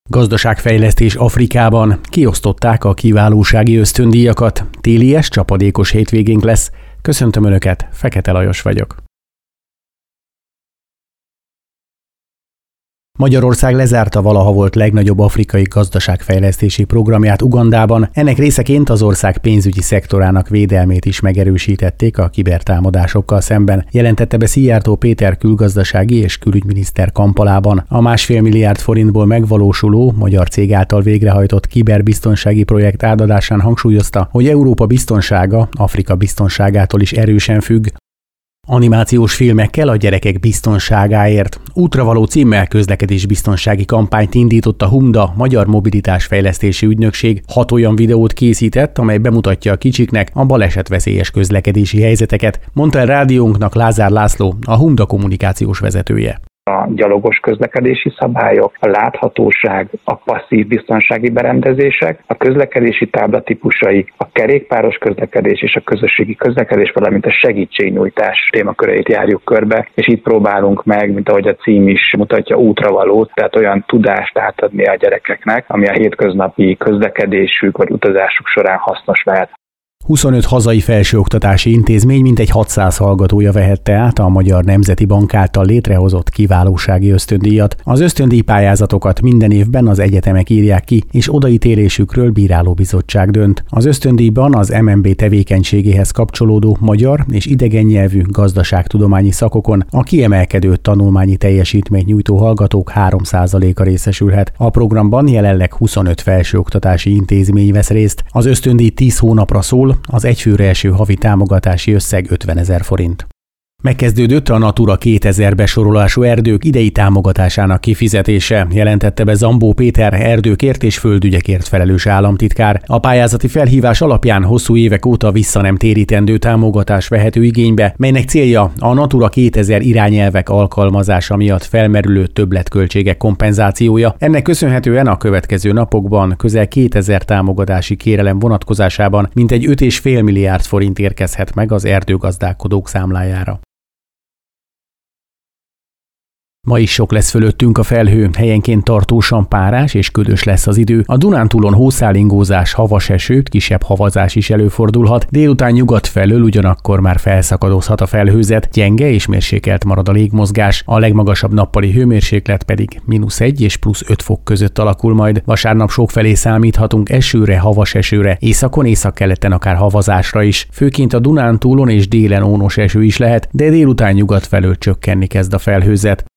Gazdaságfejlesztés Afrikában. Kiosztották a kiválósági ösztöndíjakat. Télies, csapadékos hétvégénk lesz. Köszöntöm Önöket, Fekete Lajos vagyok. Magyarország lezárta valaha volt legnagyobb afrikai gazdaságfejlesztési programját Ugandában. Ennek részeként az ország pénzügyi szektorának védelmét is megerősítették a kibertámadásokkal szemben, jelentette be Szijjártó Péter külgazdasági és külügyminiszter Kampalában. A 1,5 milliárd forintból megvalósuló, magyar cég által végrehajtott kiberbiztonsági projekt átadásán hangsúlyozta, hogy Európa biztonsága Afrika biztonságától is erősen függ. Animációs filmekkel a gyerekek biztonságáért. Útravaló címmel közlekedésbiztonsági kampányt indított a HUMDA, Magyar Mobilitásfejlesztési Ügynökség. 6 olyan videót készített, amely bemutatja a kicsiknek a balesetveszélyes közlekedési helyzeteket, mondta el rádiónknak Lázár László, a HUMDA kommunikációs vezetője. A gyalogos közlekedési szabályok, a láthatóság, a passzív biztonsági berendezések, a közlekedési táblatípusai, a kerékpáros közlekedés és a közösségi közlekedés, valamint a segítségnyújtás témaköreit járjuk körbe, és itt próbálunk meg, mint ahogy a cím is mutatja, útravalót, tehát olyan tudást átadni a gyerekeknek, ami a hétköznapi közlekedésük vagy utazásuk során hasznos lehet. 25 hazai felsőoktatási intézmény mintegy 600 hallgatója vehette át a Magyar Nemzeti Bank által létrehozott kiválósági ösztöndíjat. Az ösztöndíjpályázatokat minden évben az egyetemek írják ki, és odaítélésükről bírálóbizottság dönt. Az ösztöndíjban az MNB tevékenységéhez kapcsolódó magyar és idegen nyelvű gazdaságtudományi szakokon a kiemelkedő tanulmányi teljesítményt nyújtó hallgatók 3%-a részesülhet. A programban jelenleg 25 felsőoktatási intézmény vesz részt. Az ösztöndíj 10 hónapra szól, az egyfőre eső havi támogatási összeg 50 000 forint. Megkezdődött a Natura 2000 besorolású erdők idei támogatásának kifizetése, jelentette be Zambó Péter, erdőkért és földügyekért felelős államtitkár. A pályázati felhívás alapján hosszú évek óta vissza nem térítendő támogatás vehető igénybe, melynek célja a Natura 2000 irányelvek alkalmazása miatt felmerülő többletköltségek kompenzációja. Ennek köszönhetően a következő napokban közel 2000 támogatási kérelem vonatkozásában mintegy 5,5 milliárd forint érkezhet meg az erdőgazdálkodók számlájára. Ma is sok lesz fölöttünk a felhő, helyenként tartósan párás és ködös lesz az idő. A Dunántúlon hószálingózás, havas eső, kisebb havazás is előfordulhat. Délután nyugat felől ugyanakkor már felszakadozhat a felhőzet, gyenge és mérsékelt marad a légmozgás, a legmagasabb nappali hőmérséklet pedig -1 és +5 fok között alakul majd. Vasárnap sokfelé számíthatunk esőre, havas esőre, északon, északkeleten akár havazásra is. Főként a Dunántúlon és délen ónos eső is lehet, de délután nyugat felől csökkenni kezd a felhőzet.